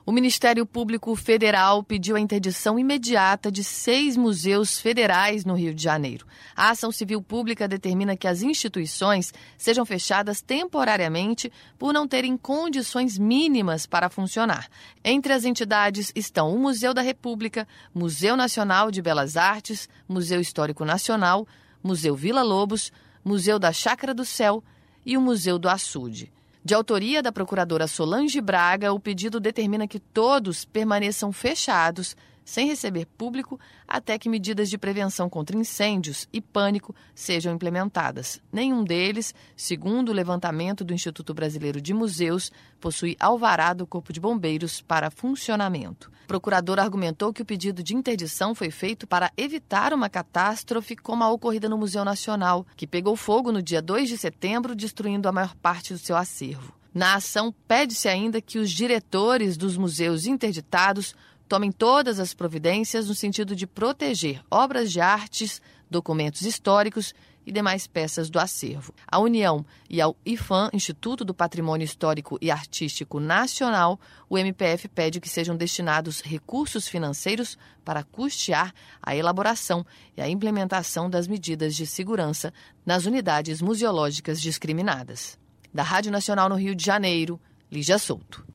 O Ministério Público Federal pediu a interdição imediata de 6 museus federais no Rio de Janeiro. A ação civil pública determina que as instituições sejam fechadas temporariamente por não terem condições mínimas para funcionar. Entre as entidades estão o Museu da República, Museu Nacional de Belas Artes, Museu Histórico Nacional, Museu Vila Lobos, Museu da Chácara do Céu e o Museu do Açude. De autoria da procuradora Solange Braga, o pedido determina que todos permaneçam fechados, sem receber público, até que medidas de prevenção contra incêndios e pânico sejam implementadas. Nenhum deles, segundo o levantamento do Instituto Brasileiro de Museus, possui alvará do Corpo de Bombeiros para funcionamento. O procurador argumentou que o pedido de interdição foi feito para evitar uma catástrofe como a ocorrida no Museu Nacional, que pegou fogo no dia 2 de setembro, destruindo a maior parte do seu acervo. Na ação, pede-se ainda que os diretores dos museus interditados tomem todas as providências no sentido de proteger obras de artes, documentos históricos e demais peças do acervo. À União e ao IPHAN, Instituto do Patrimônio Histórico e Artístico Nacional, o MPF pede que sejam destinados recursos financeiros para custear a elaboração e a implementação das medidas de segurança nas unidades museológicas discriminadas. Da Rádio Nacional no Rio de Janeiro, Lígia Souto.